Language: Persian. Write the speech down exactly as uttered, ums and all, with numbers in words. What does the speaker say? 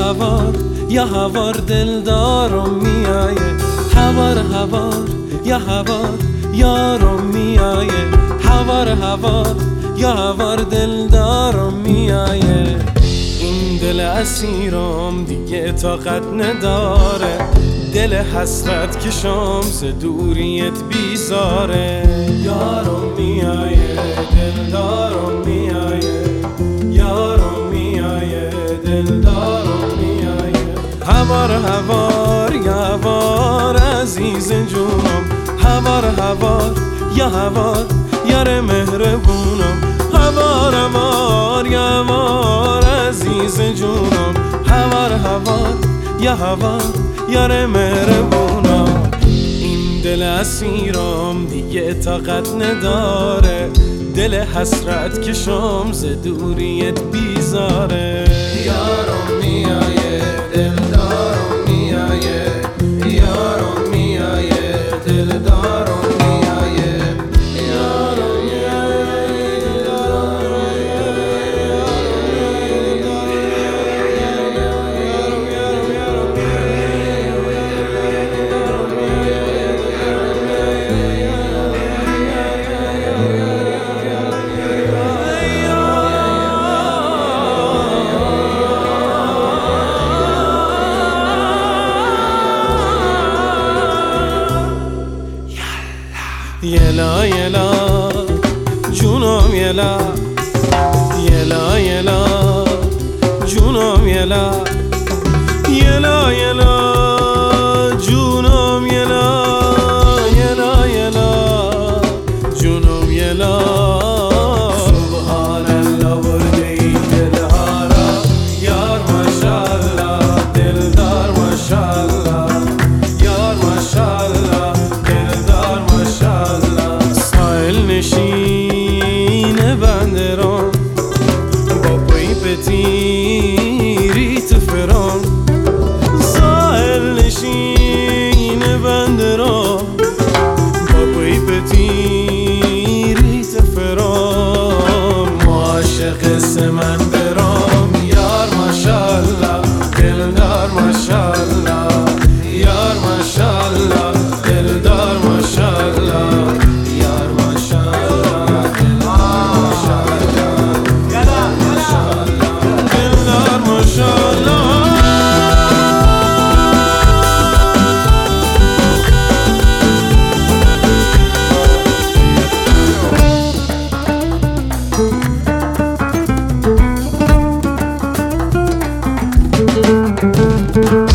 هوار یا هوار دلدارم میایه، هوار هوار یا هوار یارم میایه، هوار هوار یا هوار دلدارم میایه. این دل اسیرم دیگه طاقت نداره، دل حسرت کشم ز دوریت بیزاره. یارم میایه دلدارم میایه، یارم میایه دلدارم میایه. هوار هوار یا هوار عزیز جونم، هوار هوار یا هوار یار مهربونم، هوار هوار یا هوار عزیز جونم، هوار هوار یا هوار یار مهربونم. این دل اسیرم دیگه طاقت نداره، دل حسرت کشم ز دوریت بیزاره. یارم میایه دلدارم میایه، یارم میایه دلدارم میایه، یارم میایه دلدارم یلا یلا جونم یلا، یلا یلا جونم یلا، یلا یلا جونم یلا، یلا یلا جونم یلا. سبحان الله برده ای دلها را یار ماشاءالله، دلدار ماشاءالله، یار ماشاءالله دلدار ماشاءالله. ساحل نشین بندران با پای پتیری تو فران، ساحل نشین بندران با پای پتیری تو فران. معاشق سمندران یار ماشاءالله، دلدار ماشاءالله، یار ماشاءالله دلدار ماشاءالله، یار ماشاءالله دلدار ماشاءالله، دلدار ماشاءالله. Thank you.